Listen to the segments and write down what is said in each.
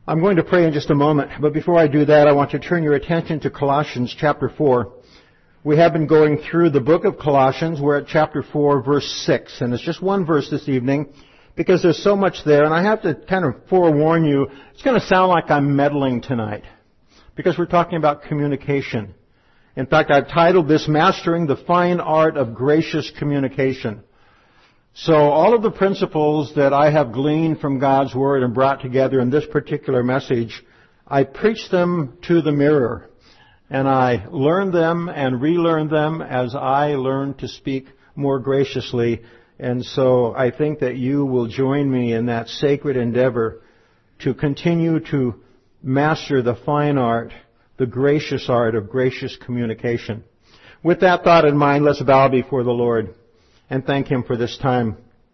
I'm going to pray in just a moment, but before I do that, I want to turn your attention to Colossians chapter 4. We have been going through the book of Colossians. We're at chapter 4, verse 6, and it's just one verse this evening because there's so much there, and I have to kind of forewarn you, it's going to sound like I'm meddling tonight because we're talking about communication. In fact, I've titled this, Mastering the Fine Art of Gracious Communication. So all of the principles that I have gleaned from God's Word and brought together in this particular message, I preach them to the mirror. And I learn them and relearn them as I learn to speak more graciously. And so I think that you will join me in that sacred endeavor to continue to master the fine art, the gracious art of gracious communication. With that thought in mind, let's bow before the Lord and thank Him for this time.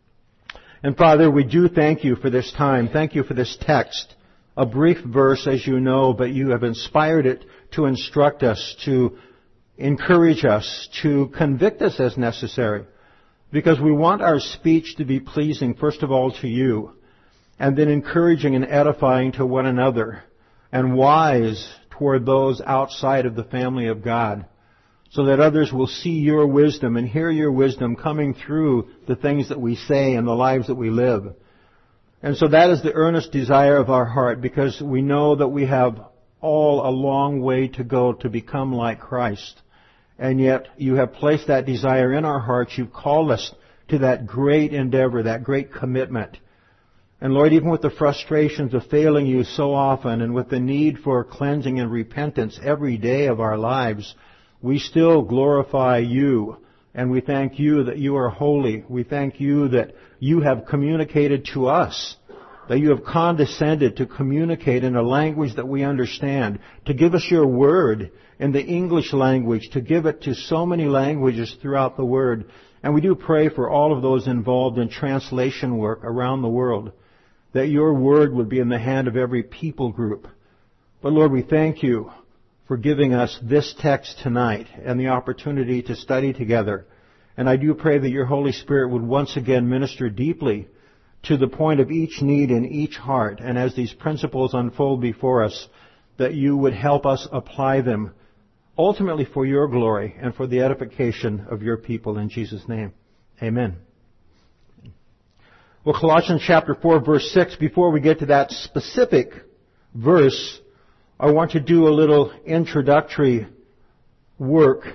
And Father, we do thank You for this time. Thank You for this text. A brief verse, as you know, but You have inspired it to instruct us, to encourage us, to convict us as necessary. Because we want our speech to be pleasing, first of all, to You, and then encouraging and edifying to one another, and wise toward those outside of the family of God, so that others will see Your wisdom and hear Your wisdom coming through the things that we say and the lives that we live. And so that is the earnest desire of our heart, because we know that we have all a long way to go to become like Christ. And yet You have placed that desire in our hearts. You've called us to that great endeavor, that great commitment. And Lord, even with the frustrations of failing You so often, and with the need for cleansing and repentance every day of our lives, we still glorify You, and we thank You that You are holy. We thank You that You have communicated to us, that You have condescended to communicate in a language that we understand, to give us Your Word in the English language, to give it to so many languages throughout the Word. And we do pray for all of those involved in translation work around the world, that Your Word would be in the hand of every people group. But Lord, we thank You for giving us this text tonight and the opportunity to study together. And I do pray that Your Holy Spirit would once again minister deeply to the point of each need in each heart. And as these principles unfold before us, that You would help us apply them ultimately for Your glory and for the edification of Your people. In Jesus' name, amen. Well, Colossians chapter 4, verse 6, before we get to that specific verse, I want to do a little introductory work.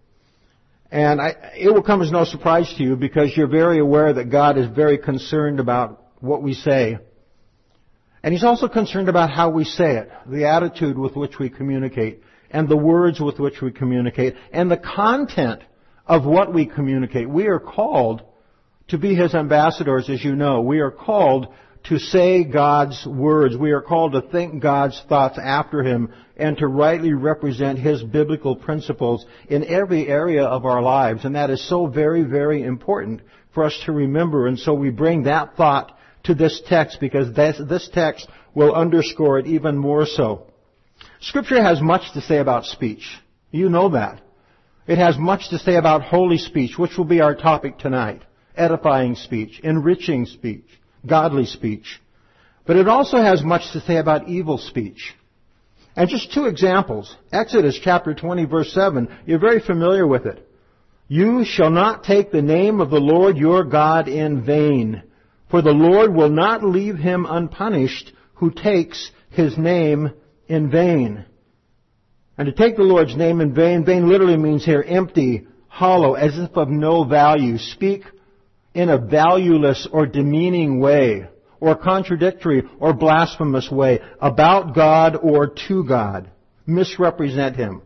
And it will come as no surprise to you, because you're very aware that God is very concerned about what we say. And He's also concerned about how we say it, the attitude with which we communicate, and the words with which we communicate, and the content of what we communicate. We are called to be His ambassadors, as you know. We are called to say God's words. We are called to think God's thoughts after Him and to rightly represent His biblical principles in every area of our lives. And that is so very, very important for us to remember. And so we bring that thought to this text, because this text will underscore it even more so. Scripture has much to say about speech. You know that. It has much to say about holy speech, which will be our topic tonight. Edifying speech, enriching speech, godly speech. But it also has much to say about evil speech. And just two examples. Exodus chapter 20, verse 7. You're very familiar with it. You shall not take the name of the Lord your God in vain, for the Lord will not leave him unpunished who takes His name in vain. And to take the Lord's name in vain, vain literally means here empty, hollow, as if of no value. Speak in a valueless or demeaning way, or contradictory or blasphemous way, about God or to God. Misrepresent Him.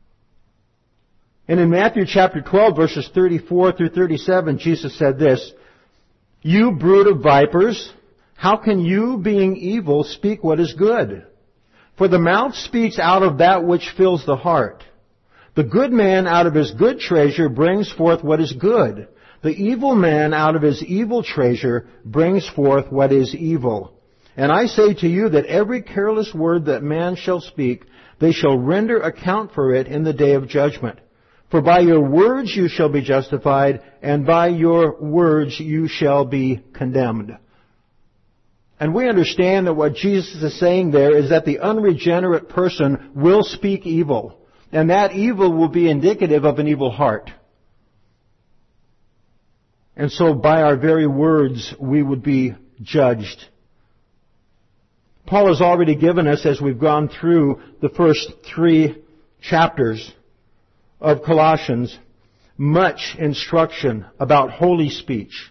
And in Matthew chapter 12, verses 34 through 37, Jesus said this, You brood of vipers, how can you, being evil, speak what is good? For the mouth speaks out of that which fills the heart. The good man out of his good treasure brings forth what is good. The evil man out of his evil treasure brings forth what is evil. And I say to you that every careless word that man shall speak, they shall render account for it in the day of judgment. For by your words you shall be justified, and by your words you shall be condemned. And we understand that what Jesus is saying there is that the unregenerate person will speak evil. And that evil will be indicative of an evil heart. And so by our very words, we would be judged. Paul has already given us, as we've gone through the first 3 chapters of Colossians, much instruction about holy speech.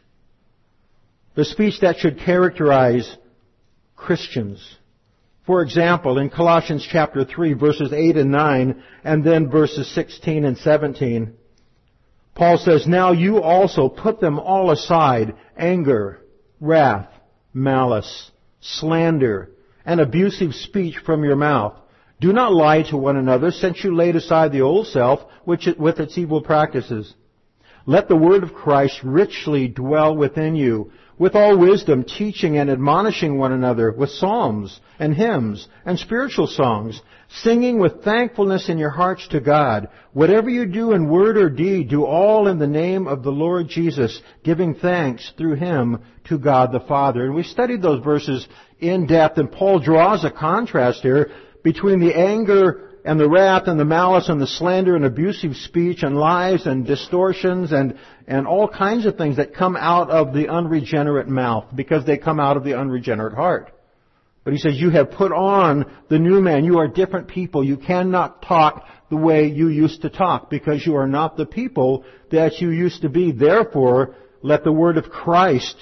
The speech that should characterize Christians. For example, in Colossians chapter 3, verses 8 and 9, and then verses 16 and 17, Paul says, "Now you also put them all aside, anger, wrath, malice, slander, and abusive speech from your mouth. Do not lie to one another, since you laid aside the old self with its evil practices. Let the word of Christ richly dwell within you, with all wisdom, teaching and admonishing one another with psalms and hymns and spiritual songs, singing with thankfulness in your hearts to God. Whatever you do in word or deed, do all in the name of the Lord Jesus, giving thanks through Him to God the Father." And we studied those verses in depth, and Paul draws a contrast here between the anger and the wrath and the malice and the slander and abusive speech and lies and distortions and all kinds of things that come out of the unregenerate mouth, because they come out of the unregenerate heart. But he says, you have put on the new man. You are different people. You cannot talk the way you used to talk, because you are not the people that you used to be. Therefore, let the word of Christ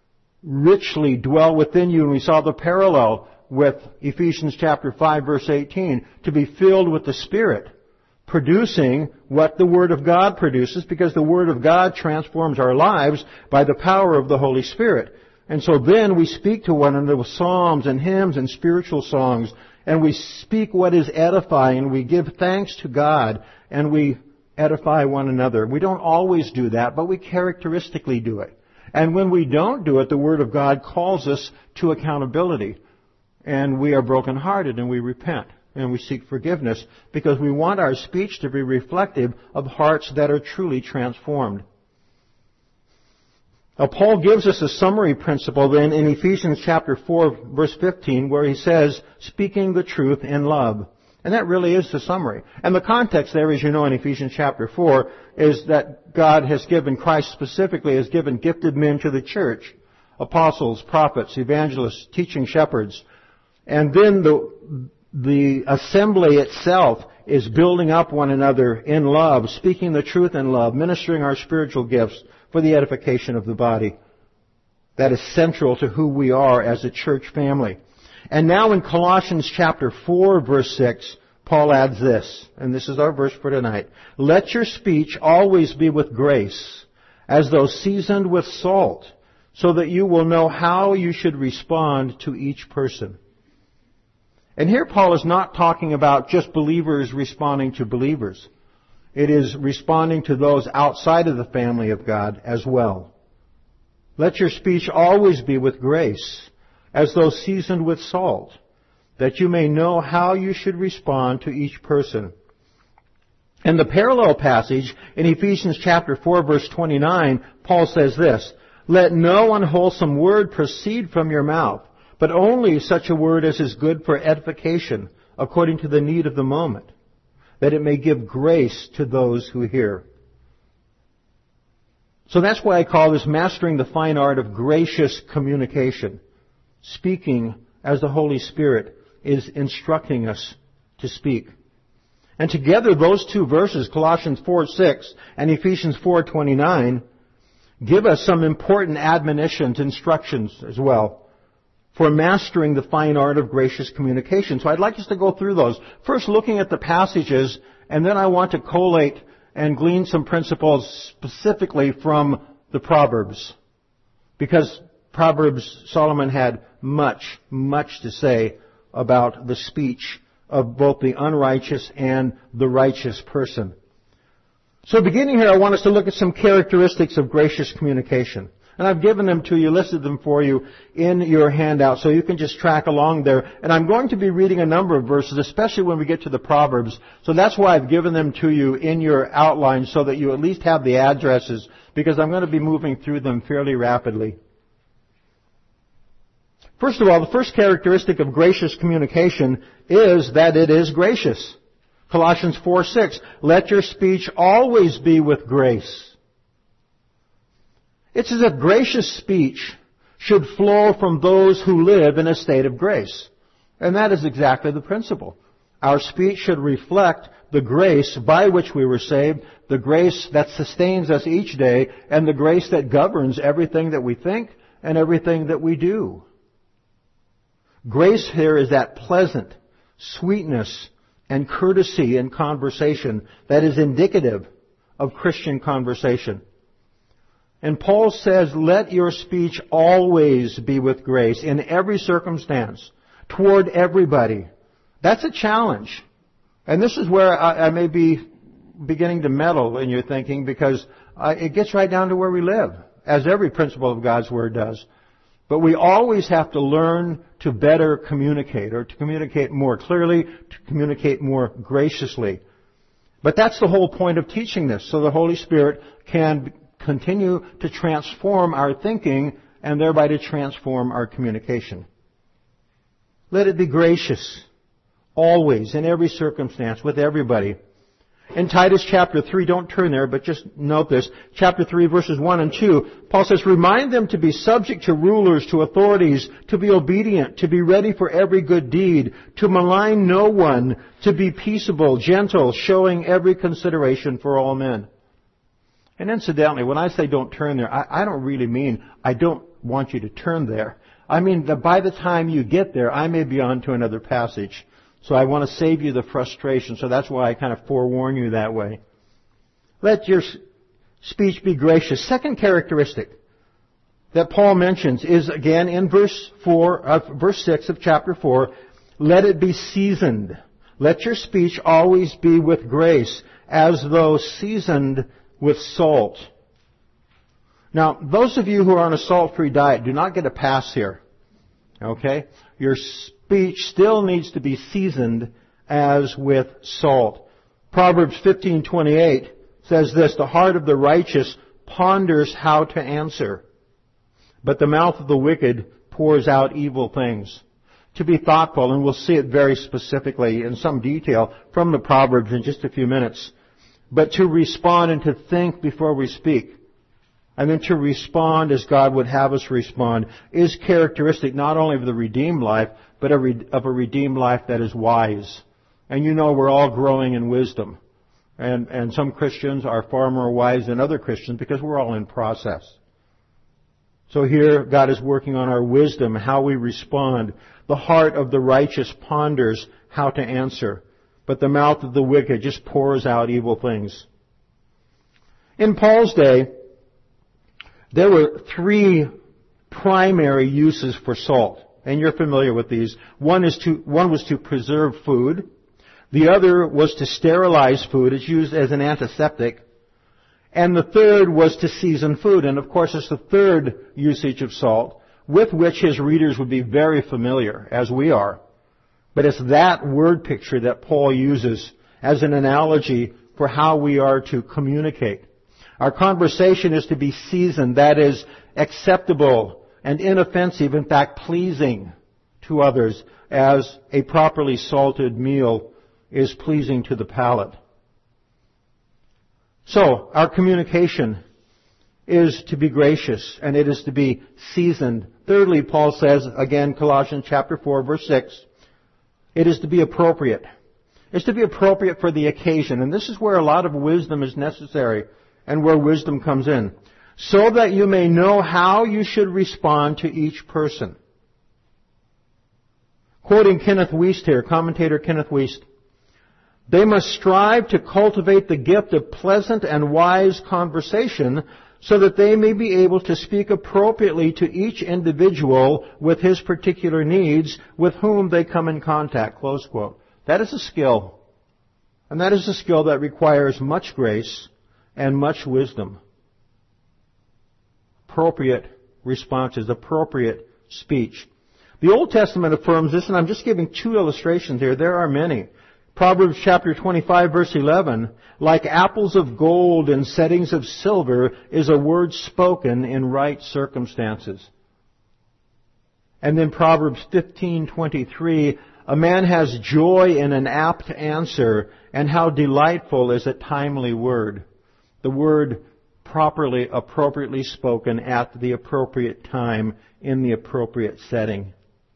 richly dwell within you. And we saw the parallel with Ephesians chapter 5, verse 18, to be filled with the Spirit, producing what the Word of God produces, because the Word of God transforms our lives by the power of the Holy Spirit. And so then we speak to one another with psalms and hymns and spiritual songs, and we speak what is edifying, and we give thanks to God, and we edify one another. We don't always do that, but we characteristically do it. And when we don't do it, the Word of God calls us to accountability. And we are brokenhearted, and we repent, and we seek forgiveness, because we want our speech to be reflective of hearts that are truly transformed. Now, Paul gives us a summary principle then in Ephesians chapter 4, verse 15, where he says, speaking the truth in love. And that really is the summary. And the context there, as you know, in Ephesians chapter 4, is that God has given, Christ specifically has given gifted men to the church, apostles, prophets, evangelists, teaching shepherds. And then the assembly itself is building up one another in love, speaking the truth in love, ministering our spiritual gifts for the edification of the body. That is central to who we are as a church family. And now in Colossians chapter 4, verse 6, Paul adds this, and this is our verse for tonight. Let your speech always be with grace, as though seasoned with salt, so that you will know how you should respond to each person. And here Paul is not talking about just believers responding to believers. It is responding to those outside of the family of God as well. Let your speech always be with grace, as though seasoned with salt, that you may know how you should respond to each person. In the parallel passage in Ephesians chapter 4, verse 29, Paul says this, let no unwholesome word proceed from your mouth, but only such a word as is good for edification, according to the need of the moment, that it may give grace to those who hear. So that's why I call this mastering the fine art of gracious communication, speaking as the Holy Spirit is instructing us to speak. And together those two verses, Colossians 4:6 and Ephesians 4:29, give us some important admonitions, instructions as well, for mastering the fine art of gracious communication. So I'd like us to go through those. First, looking at the passages, and then I want to collate and glean some principles specifically from the Proverbs. Because Proverbs, Solomon had much to say about the speech of both the unrighteous and the righteous person. So beginning here, I want us to look at some characteristics of gracious communication. And I've given them to you, listed them for you in your handout, so you can just track along there. And I'm going to be reading a number of verses, especially when we get to the Proverbs. So that's why I've given them to you in your outline, so that you at least have the addresses, because I'm going to be moving through them fairly rapidly. First of all, the first characteristic of gracious communication is that it is gracious. Colossians 4:6, let your speech always be with grace. It's as if gracious speech should flow from those who live in a state of grace. And that is exactly the principle. Our speech should reflect the grace by which we were saved, the grace that sustains us each day, and the grace that governs everything that we think and everything that we do. Grace here is that pleasant sweetness and courtesy in conversation that is indicative of Christian conversation. And Paul says, let your speech always be with grace in every circumstance, toward everybody. That's a challenge. And this is where I may be beginning to meddle in your thinking, because it gets right down to where we live, as every principle of God's Word does. But we always have to learn to better communicate, or to communicate more clearly, to communicate more graciously. But that's the whole point of teaching this, so the Holy Spirit can continue to transform our thinking and thereby to transform our communication. Let it be gracious, always, in every circumstance, with everybody. In Titus chapter 3, don't turn there, but just note this. Chapter 3, verses 1 and 2, Paul says, remind them to be subject to rulers, to authorities, to be obedient, to be ready for every good deed, to malign no one, to be peaceable, gentle, showing every consideration for all men. And incidentally, when I say don't turn there, I don't really mean I don't want you to turn there. I mean that by the time you get there, I may be on to another passage. So I want to save you the frustration. So that's why I kind of forewarn you that way. Let your speech be gracious. Second characteristic that Paul mentions is again in verse 6 of chapter 4. Let it be seasoned. Let your speech always be with grace, as though seasoned with salt. Now, those of you who are on a salt-free diet do not get a pass here. Okay? Your speech still needs to be seasoned as with salt. Proverbs 15:28 says this, the heart of the righteous ponders how to answer, but the mouth of the wicked pours out evil things. To be thoughtful, and we'll see it very specifically in some detail from the Proverbs in just a few minutes, but to respond and to think before we speak, and then to respond as God would have us respond, is characteristic not only of the redeemed life, but of a redeemed life that is wise. And you know we're all growing in wisdom. And some Christians are far more wise than other Christians because we're all in process. So here God is working on our wisdom, how we respond. The heart of the righteous ponders how to answer, but the mouth of the wicked just pours out evil things. In Paul's day, there were three primary uses for salt, and you're familiar with these. One was to preserve food. The other was to sterilize food. It's used as an antiseptic. And the third was to season food. And of course, it's the third usage of salt, with which his readers would be very familiar, as we are. But it's that word picture that Paul uses as an analogy for how we are to communicate. Our conversation is to be seasoned, that is, acceptable and inoffensive, in fact, pleasing to others, as a properly salted meal is pleasing to the palate. So, our communication is to be gracious, and it is to be seasoned. Thirdly, Paul says, again, Colossians chapter 4, verse 6, it is to be appropriate. It's to be appropriate for the occasion, and this is where a lot of wisdom is necessary, and where wisdom comes in, so that you may know how you should respond to each person. Quoting Kenneth Wuest here, commentator Kenneth Wuest, they must strive to cultivate the gift of pleasant and wise conversation so that they may be able to speak appropriately to each individual with his particular needs with whom they come in contact. Close quote. That is a skill. And that is a skill that requires much grace and much wisdom. Appropriate responses, appropriate speech. The Old Testament affirms this, and I'm just giving two illustrations here. There are many. Proverbs chapter 25, verse 11, like apples of gold in settings of silver is a word spoken in right circumstances. And then Proverbs 15:23, a man has joy in an apt answer, and how delightful is a timely word. The word properly, appropriately spoken at the appropriate time in the appropriate setting.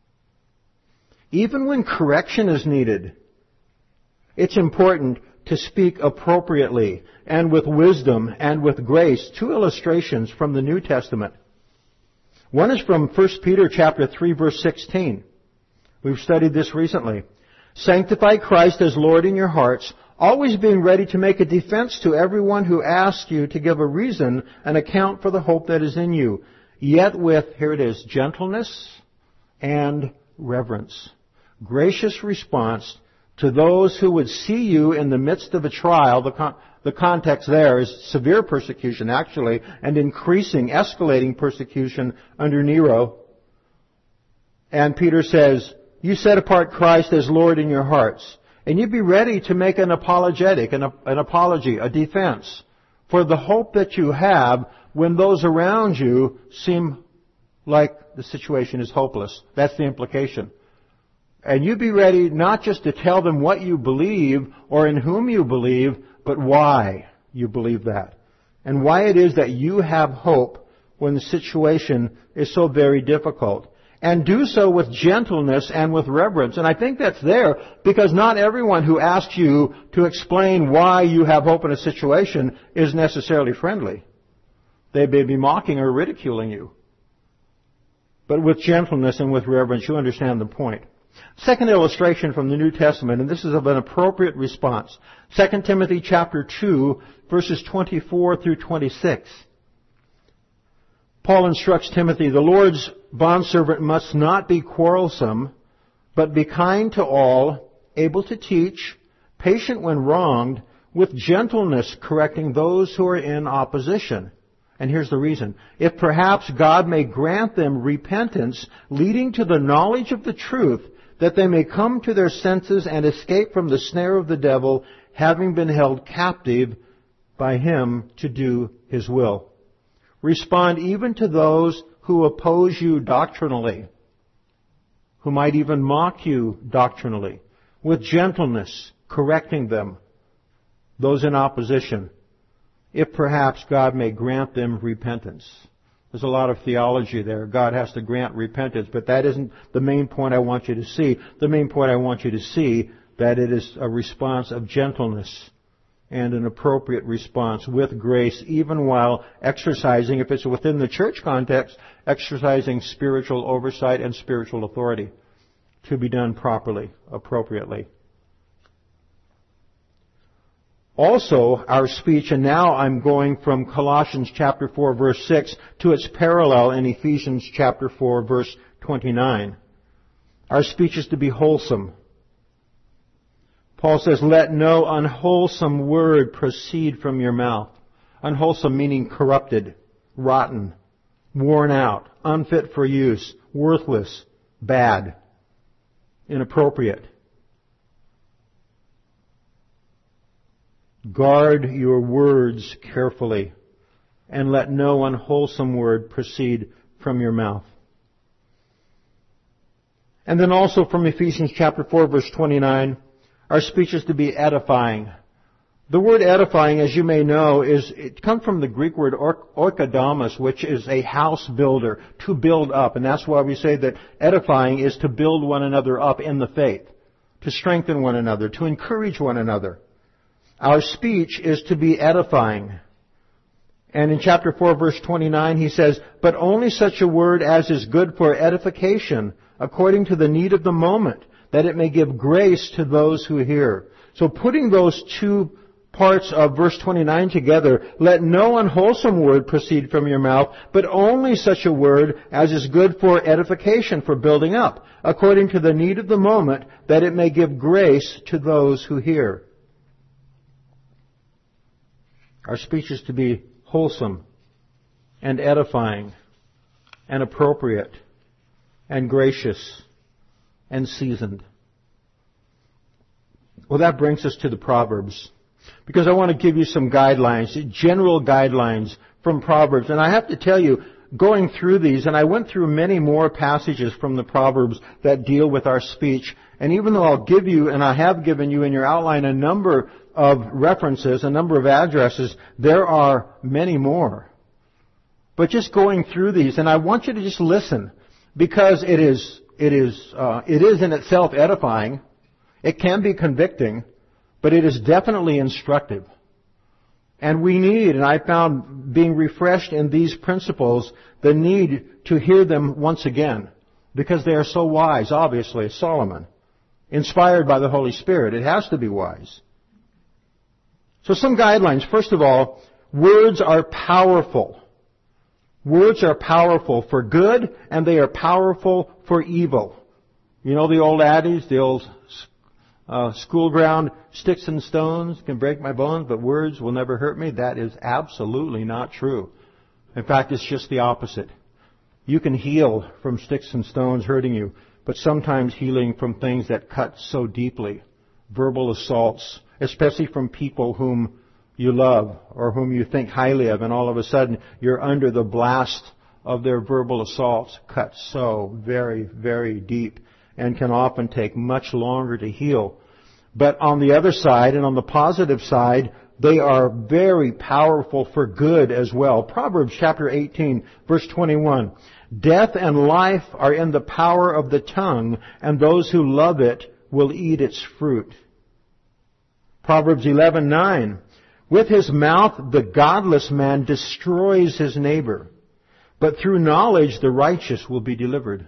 Even when correction is needed, it's important to speak appropriately and with wisdom and with grace. Two illustrations from the New Testament. One is from 1 Peter chapter 3, verse 16. We've studied this recently. Sanctify Christ as Lord in your hearts, always being ready to make a defense to everyone who asks you to give a reason, an account for the hope that is in you, yet with, here it is, gentleness and reverence. Gracious response to those who would see you in the midst of a trial. The context there is severe persecution, actually, and increasing, escalating persecution under Nero. And Peter says, you set apart Christ as Lord in your hearts, and you be ready to make an apologetic, an apology, a defense for the hope that you have when those around you seem like the situation is hopeless. That's the implication. And you be ready not just to tell them what you believe or in whom you believe, but why you believe that. And why it is that you have hope when the situation is so very difficult. And do so with gentleness and with reverence. And I think that's there because not everyone who asks you to explain why you have hope in a situation is necessarily friendly. They may be mocking or ridiculing you. But with gentleness and with reverence, you understand the point. Second illustration from the New Testament, and this is of an appropriate response. 2 Timothy chapter 2, verses 24 through 26. Paul instructs Timothy, the Lord's bondservant must not be quarrelsome, but be kind to all, able to teach, patient when wronged, with gentleness correcting those who are in opposition. And here's the reason. If perhaps God may grant them repentance, leading to the knowledge of the truth, that they may come to their senses and escape from the snare of the devil, having been held captive by him to do his will. Respond even to those who oppose you doctrinally, who might even mock you doctrinally, with gentleness, correcting them, those in opposition, if perhaps God may grant them repentance. There's a lot of theology there. God has to grant repentance, but that isn't the main point I want you to see. The main point I want you to see that it is a response of gentleness and an appropriate response with grace, even while exercising, if it's within the church context, exercising spiritual oversight and spiritual authority to be done properly, appropriately. Also, our speech, and now I'm going from Colossians chapter 4, verse 6 to its parallel in Ephesians chapter 4, verse 29. Our speech is to be wholesome. Paul says, let no unwholesome word proceed from your mouth. Unwholesome meaning corrupted, rotten, worn out, unfit for use, worthless, bad, inappropriate. Guard your words carefully, and let no unwholesome word proceed from your mouth. And then also from Ephesians chapter 4, verse 29, our speech is to be edifying. The word edifying, as you may know, it comes from the Greek word oikodomos, which is a house builder, to build up. And that's why we say that edifying is to build one another up in the faith, to strengthen one another, to encourage one another. Our speech is to be edifying. And in chapter 4, verse 29, he says, but only such a word as is good for edification, according to the need of the moment, that it may give grace to those who hear. So putting those two parts of verse 29 together, let no unwholesome word proceed from your mouth, but only such a word as is good for edification, for building up, according to the need of the moment, that it may give grace to those who hear. Our speech is to be wholesome and edifying and appropriate and gracious and seasoned. Well, that brings us to the Proverbs, because I want to give you some guidelines, general guidelines from Proverbs. And I have to tell you, going through these, and I went through many more passages from the Proverbs that deal with our speech. And even though I'll give you, and I have given you in your outline, a number of references, a number of addresses, there are many more. But just going through these, and I want you to just listen, because it is in itself edifying. It can be convicting, but it is definitely instructive. And we need, and I found being refreshed in these principles, the need to hear them once again, because they are so wise, obviously, Solomon. Inspired by the Holy Spirit. It has to be wise. So some guidelines. First of all, words are powerful. Words are powerful for good, and they are powerful for evil. You know the old adage, the old school ground, sticks and stones can break my bones, but words will never hurt me. That is absolutely not true. In fact, it's just the opposite. You can heal from sticks and stones hurting you, but sometimes healing from things that cut so deeply. Verbal assaults, especially from people whom you love or whom you think highly of, and all of a sudden you're under the blast of their verbal assaults, cut so very, very deep, and can often take much longer to heal. But on the other side, and on the positive side, they are very powerful for good as well. Proverbs chapter 18, verse 21. Death and life are in the power of the tongue, and those who love it will eat its fruit. Proverbs 11:9. With his mouth the godless man destroys his neighbor, but through knowledge the righteous will be delivered.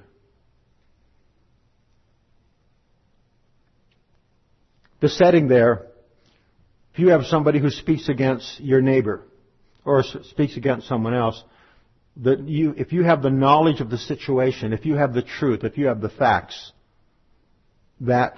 The setting there, if you have somebody who speaks against your neighbor or speaks against someone else, if you have the knowledge of the situation, if you have the truth, if you have the facts, that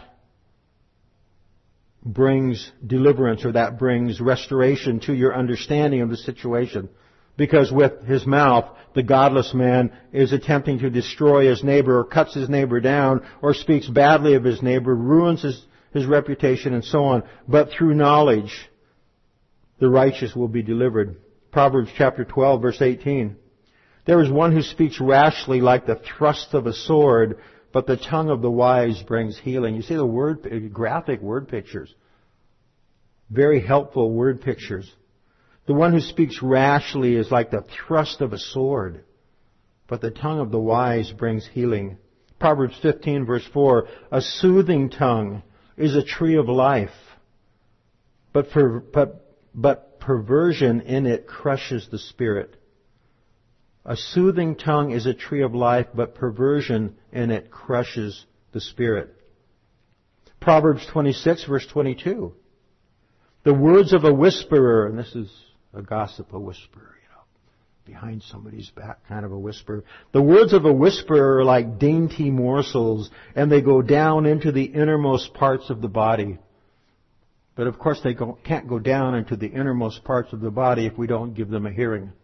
brings deliverance, or that brings restoration to your understanding of the situation. Because with his mouth, the godless man is attempting to destroy his neighbor, or cuts his neighbor down, or speaks badly of his neighbor, ruins his reputation, and so on. But through knowledge, the righteous will be delivered. Proverbs chapter 12, verse 18. There is one who speaks rashly like the thrust of a sword, but the tongue of the wise brings healing. You see the graphic word pictures. Very helpful word pictures. The one who speaks rashly is like the thrust of a sword, but the tongue of the wise brings healing. Proverbs 15, verse 4. A soothing tongue is a tree of life, but perversion in it crushes the spirit. A soothing tongue is a tree of life, but perversion in it crushes the spirit. Proverbs 26, verse 22. The words of a whisperer, and this is a gossip, a whisperer, behind somebody's back, kind of a whisper. The words of a whisperer are like dainty morsels, and they go down into the innermost parts of the body. But of course they can't go down into the innermost parts of the body if we don't give them a hearing.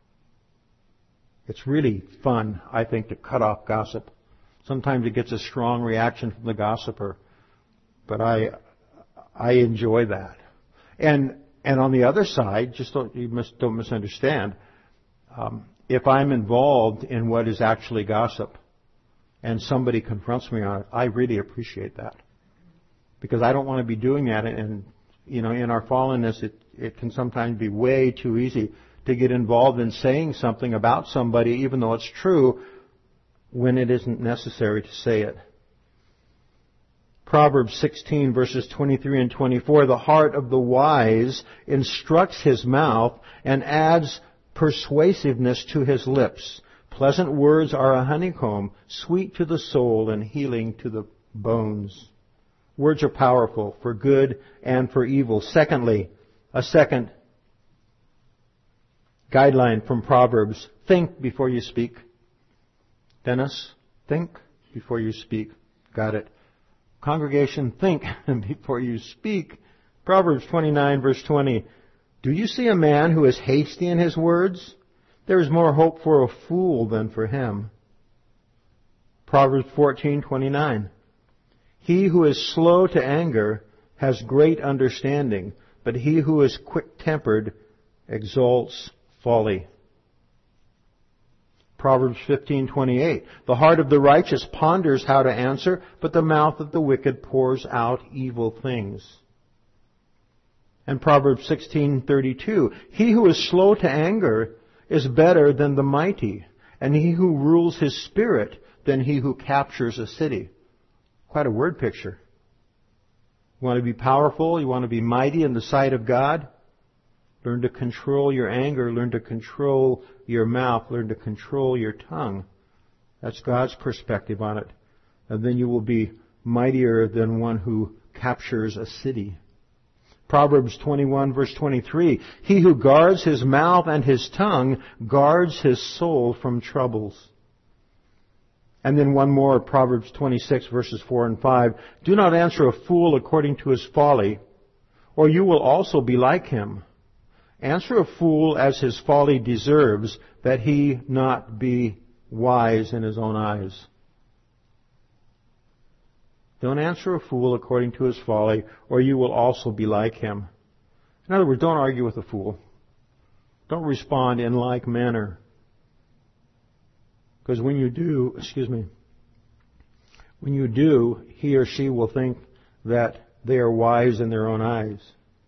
It's really fun, I think, to cut off gossip. Sometimes it gets a strong reaction from the gossiper, but I enjoy that. And on the other side, don't misunderstand. If I'm involved in what is actually gossip, and somebody confronts me on it, I really appreciate that, because I don't want to be doing that. And in our fallenness, it can sometimes be way too easy to get involved in saying something about somebody, even though it's true, when it isn't necessary to say it. Proverbs 16, verses 23 and 24, the heart of the wise instructs his mouth and adds persuasiveness to his lips. Pleasant words are a honeycomb, sweet to the soul and healing to the bones. Words are powerful for good and for evil. Secondly, a second guideline from Proverbs. Think before you speak. Dennis, think before you speak. Got it. Congregation, think before you speak. Proverbs 29, verse 20. Do you see a man who is hasty in his words? There is more hope for a fool than for him. Proverbs 14:29. He who is slow to anger has great understanding, but he who is quick-tempered exalts folly. Proverbs 15:28. The heart of the righteous ponders how to answer, but the mouth of the wicked pours out evil things. And Proverbs 16:32. He who is slow to anger is better than the mighty, and he who rules his spirit than he who captures a city. Quite a word picture. You want to be powerful? You want to be mighty in the sight of God? Learn to control your anger. Learn to control your mouth. Learn to control your tongue. That's God's perspective on it. And then you will be mightier than one who captures a city. Proverbs 21 verse 23. He who guards his mouth and his tongue guards his soul from troubles. And then one more, Proverbs 26 verses 4 and 5. Do not answer a fool according to his folly, or you will also be like him. Answer a fool as his folly deserves, that he not be wise in his own eyes. Don't answer a fool according to his folly, or you will also be like him. In other words, don't argue with a fool. Don't respond in like manner. Because when you do, he or she will think that they are wise in their own eyes.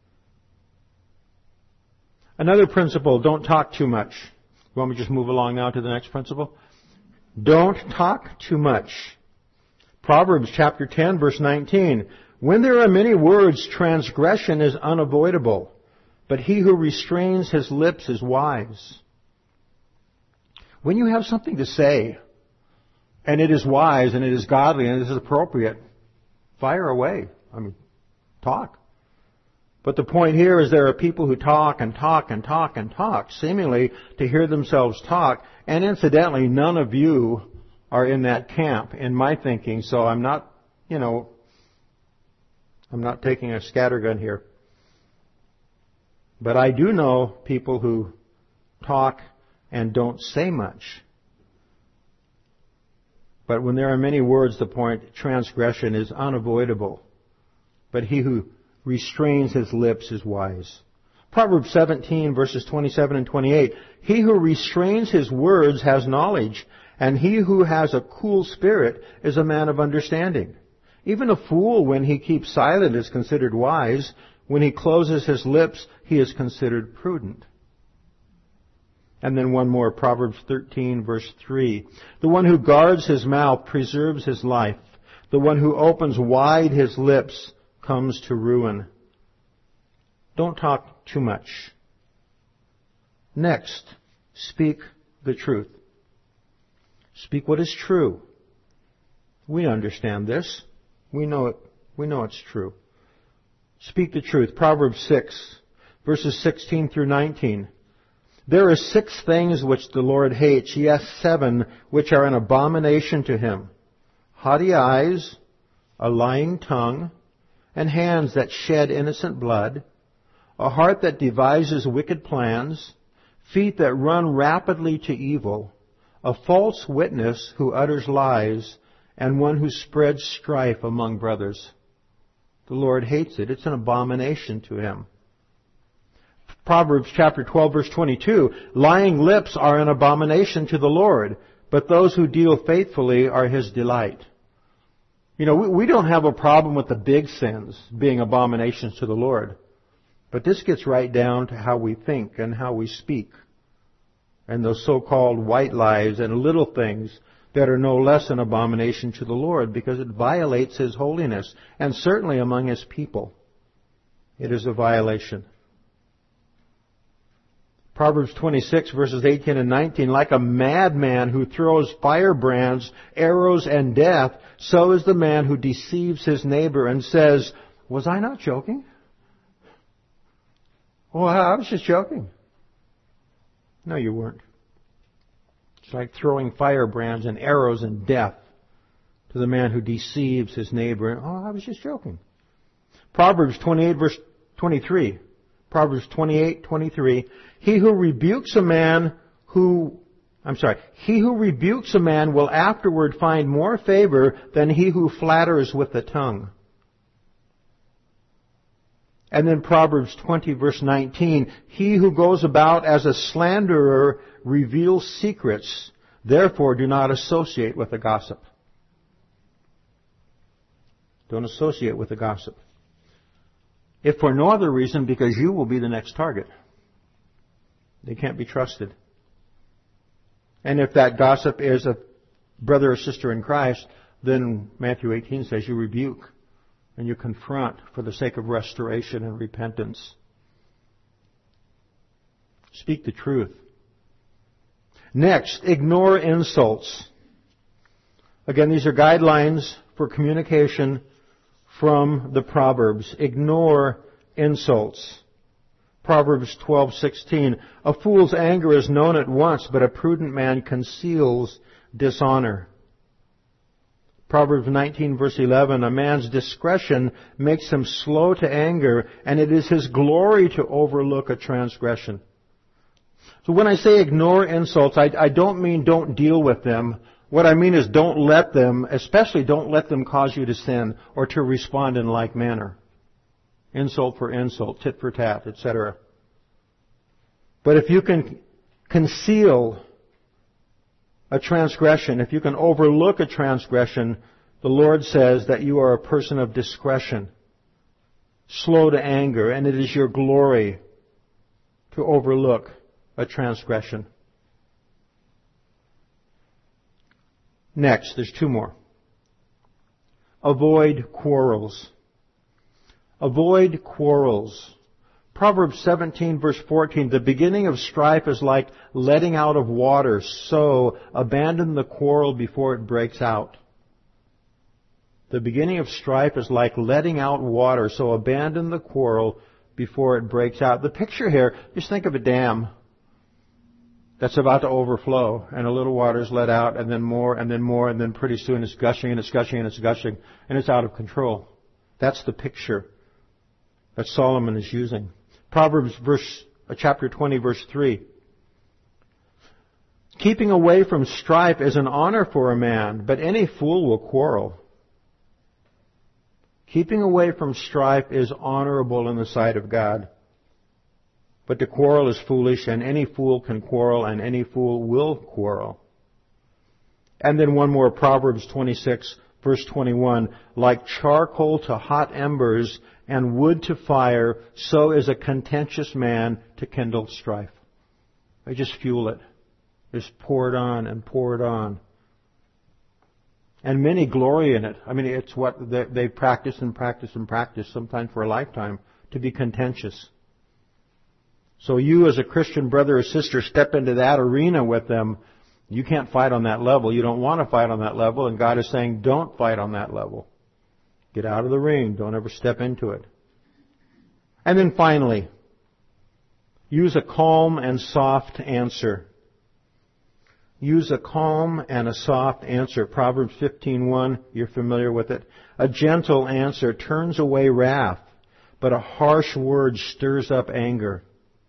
Another principle, don't talk too much. You want me to just move along now to the next principle? Don't talk too much. Proverbs chapter 10, verse 19. When there are many words, transgression is unavoidable, but he who restrains his lips is wise. When you have something to say, and it is wise, and it is godly, and it is appropriate, fire away. Talk. But the point here is there are people who talk and talk and talk and talk, seemingly to hear themselves talk, and incidentally, none of you are in that camp, in my thinking, so I'm not taking a scattergun here. But I do know people who talk and don't say much. But when there are many words, the point, transgression is unavoidable. But he who restrains his lips is wise. Proverbs 17, verses 27 and 28. He who restrains his words has knowledge, and he who has a cool spirit is a man of understanding. Even a fool, when he keeps silent, is considered wise. When he closes his lips, he is considered prudent. And then one more, Proverbs 13, verse 3. The one who guards his mouth preserves his life. The one who opens wide his lips comes to ruin. Don't talk too much. Next, speak the truth. Speak what is true. We understand this. We know it. We know it's true. Speak the truth. Proverbs 6, verses 16 through 19. There are 6 things which the Lord hates, yes, 7, which are an abomination to him. Haughty eyes, a lying tongue, and hands that shed innocent blood, a heart that devises wicked plans, feet that run rapidly to evil, a false witness who utters lies, and one who spreads strife among brothers. The Lord hates it. It's an abomination to him. Proverbs chapter 12, verse 22, lying lips are an abomination to the Lord, but those who deal faithfully are his delight. We don't have a problem with the big sins being abominations to the Lord, but this gets right down to how we think and how we speak, and those so-called white lies and little things that are no less an abomination to the Lord because it violates his holiness, and certainly among his people it is a violation. Proverbs 26, verses 18 and 19, like a madman who throws firebrands, arrows, and death, so is the man who deceives his neighbor and says, was I not joking? Well, I was just joking. No, you weren't. It's like throwing firebrands and arrows and death to the man who deceives his neighbor. Oh, I was just joking. Proverbs 28, verse 23. Proverbs 28:23. He who rebukes a man will afterward find more favor than he who flatters with the tongue. And then Proverbs 20, verse 19. He who goes about as a slanderer reveals secrets. Therefore, do not associate with a gossip. Don't associate with a gossip. If for no other reason, because you will be the next target. They can't be trusted. And if that gossip is a brother or sister in Christ, then Matthew 18 says you rebuke and you confront for the sake of restoration and repentance. Speak the truth. Next, ignore insults. Again, these are guidelines for communication from the Proverbs. Ignore insults. Proverbs 12:16. A fool's anger is known at once, but a prudent man conceals dishonor. Proverbs 19 verse 11. A man's discretion makes him slow to anger, and it is his glory to overlook a transgression. So when I say ignore insults, I don't mean don't deal with them. What I mean is don't let them, especially don't let them cause you to sin or to respond in like manner. Insult for insult, tit for tat, etc. But if you can conceal a transgression, if you can overlook a transgression, the Lord says that you are a person of discretion, slow to anger, and it is your glory to overlook a transgression. Next, there's two more. Avoid quarrels. Avoid quarrels. Proverbs 17 verse 14, the beginning of strife is like letting out of water, so abandon the quarrel before it breaks out. The beginning of strife is like letting out water, so abandon the quarrel before it breaks out. The picture here, just think of a dam that's about to overflow, and a little water is let out, and then more, and then more, and then pretty soon it's gushing, and it's gushing, and it's gushing, and it's out of control. That's the picture that Solomon is using. Proverbs chapter 20, verse 3. Keeping away from strife is an honor for a man, but any fool will quarrel. Keeping away from strife is honorable in the sight of God. But to quarrel is foolish, and any fool can quarrel, and any fool will quarrel. And then one more, Proverbs 26, verse 21. Like charcoal to hot embers and wood to fire, so is a contentious man to kindle strife. They just fuel it. Just pour it on and pour it on. And many glory in it. I mean, it's what they practice and practice and practice, sometimes for a lifetime, to be contentious. So you as a Christian brother or sister step into that arena with them. You can't fight on that level. You don't want to fight on that level. And God is saying, don't fight on that level. Get out of the ring. Don't ever step into it. And then finally, use a calm and soft answer. Use a calm and a soft answer. Proverbs 15:1, you're familiar with it. A gentle answer turns away wrath, but a harsh word stirs up anger.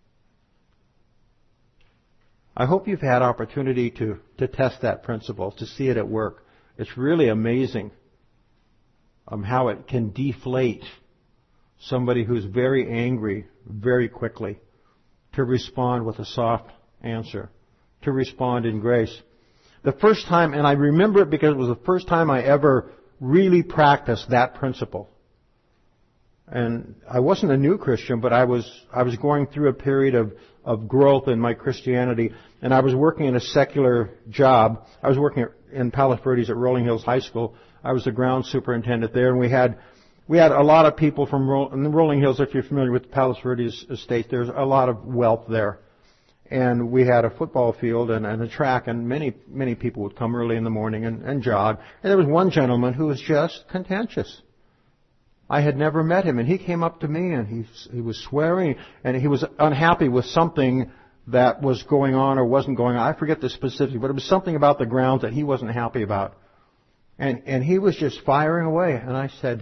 I hope you've had opportunity to test that principle, to see it at work. It's really amazing how it can deflate somebody who's very angry very quickly to respond with a soft answer, to respond in grace. The first time, and I remember it because it was the first time I ever really practiced that principle. And I wasn't a new Christian, but I was going through a period of growth in my Christianity, and I was working in a secular job. I was working in Palos Verdes at Rolling Hills High School. I was the ground superintendent there, and we had a lot of people from Rolling Hills. If you're familiar with the Palos Verdes estate, there's a lot of wealth there. And we had a football field and a track, and many people would come early in the morning and jog. And there was one gentleman who was just contentious. I had never met him, and he came up to me, and he was swearing, and he was unhappy with something that was going on or wasn't going on. I forget the specifics, but it was something about the grounds that he wasn't happy about. And he was just firing away, and I said,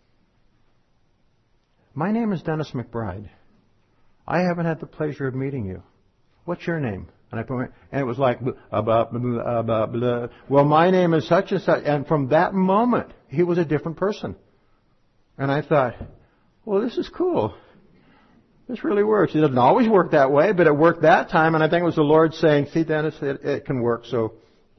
"My name is Dennis McBride. I haven't had the pleasure of meeting you. What's your name?" And it was like, blah, blah, blah, blah, blah. Well, my name is such and such. And from that moment, he was a different person. And I thought, well, this is cool. This really works. It doesn't always work that way, but it worked that time. And I think it was the Lord saying, see, Dennis, it can work. So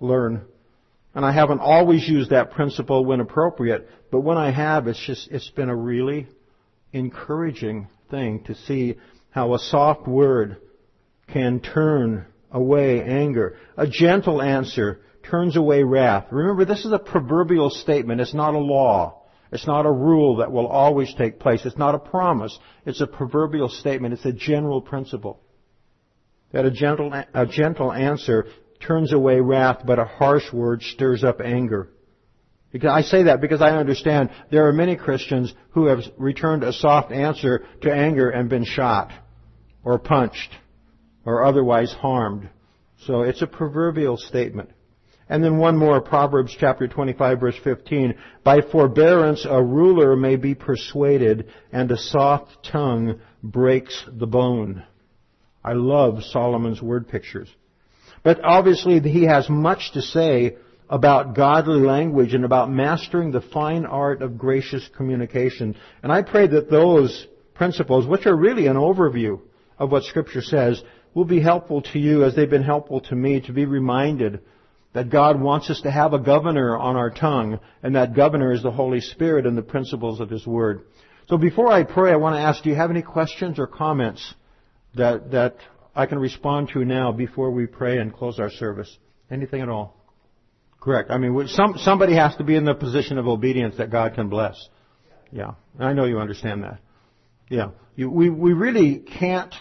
learn. And I haven't always used that principle when appropriate, but when I have, it's been a really encouraging thing to see how a soft word can turn away anger. A gentle answer turns away wrath. Remember, this is a proverbial statement. It's not a law. It's not a rule that will always take place. It's not a promise. It's a proverbial statement. It's a general principle. That a gentle answer turns away wrath, but a harsh word stirs up anger. Because I say that because I understand there are many Christians who have returned a soft answer to anger and been shot, or punched, or otherwise harmed. So it's a proverbial statement. And then one more, Proverbs chapter 25, verse 15. By forbearance a ruler may be persuaded, and a soft tongue breaks the bone. I love Solomon's word pictures. But obviously he has much to say about godly language and about mastering the fine art of gracious communication. And I pray that those principles, which are really an overview of what Scripture says, will be helpful to you as they've been helpful to me, to be reminded that God wants us to have a governor on our tongue, and that governor is the Holy Spirit and the principles of His Word. So before I pray, I want to ask, do you have any questions or comments that I can respond to now before we pray and close our service? Anything at all? Correct. I mean, somebody has to be in the position of obedience that God can bless. Yeah. I know you understand that. Yeah. We really can't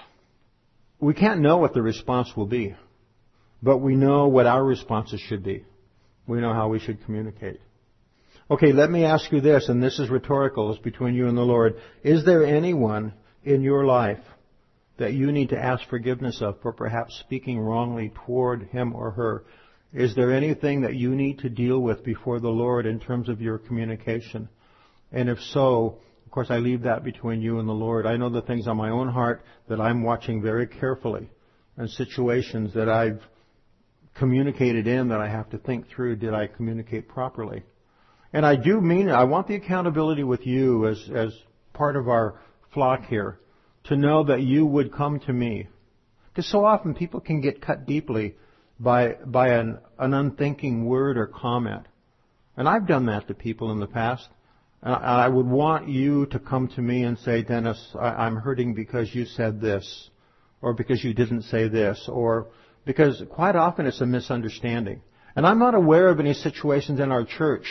know what the response will be. But we know what our responses should be. We know how we should communicate. Okay, let me ask you this, and this is rhetorical. It's between you and the Lord. Is there anyone in your life that you need to ask forgiveness of for perhaps speaking wrongly toward him or her? Is there anything that you need to deal with before the Lord in terms of your communication? And if so, of course, I leave that between you and the Lord. I know the things on my own heart that I'm watching very carefully, and situations that I've communicated in that I have to think through, did I communicate properly? And I do mean it. I want the accountability with you as part of our flock here, to know that you would come to me. Because so often people can get cut deeply by an unthinking word or comment. And I've done that to people in the past. And I would want you to come to me and say, Dennis, I'm hurting because you said this, or because you didn't say this, or because quite often it's a misunderstanding. And I'm not aware of any situations in our church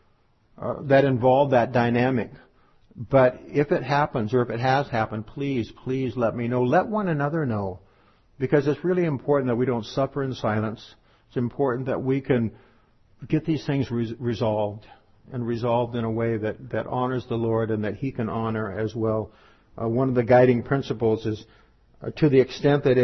that involve that dynamic. But if it happens, or if it has happened, please let me know. Let one another know. Because it's really important that we don't suffer in silence. It's important that we can get these things resolved, and resolved in a way that honors the Lord and that He can honor as well. One of the guiding principles is, to the extent that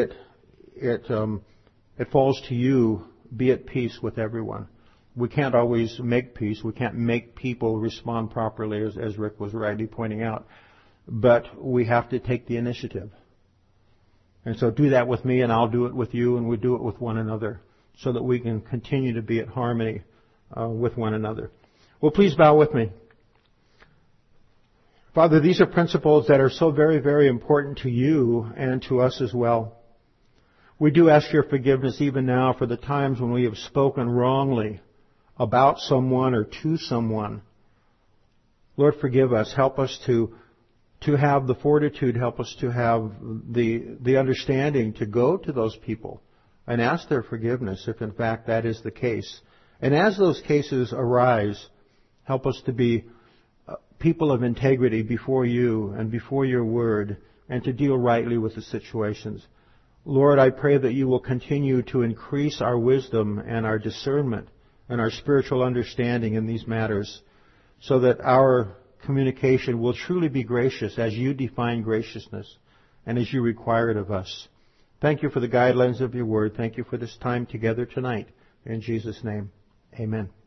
it falls to you, be at peace with everyone. We can't always make peace. We can't make people respond properly, as Rick was rightly pointing out. But we have to take the initiative. And so do that with me, and I'll do it with you, and we do it with one another, so that we can continue to be at harmony with one another. Well, please bow with me. Father, these are principles that are so very, very important to you and to us as well. We do ask your forgiveness even now for the times when we have spoken wrongly about someone or to someone. Lord, forgive us. Help us to have the fortitude. Help us to have the understanding to go to those people and ask their forgiveness if in fact that is the case. And as those cases arise, help us to be people of integrity before you and before your word, and to deal rightly with the situations. Lord, I pray that you will continue to increase our wisdom and our discernment and our spiritual understanding in these matters, so that our communication will truly be gracious as you define graciousness and as you require it of us. Thank you for the guidelines of your word. Thank you for this time together tonight. In Jesus' name, amen.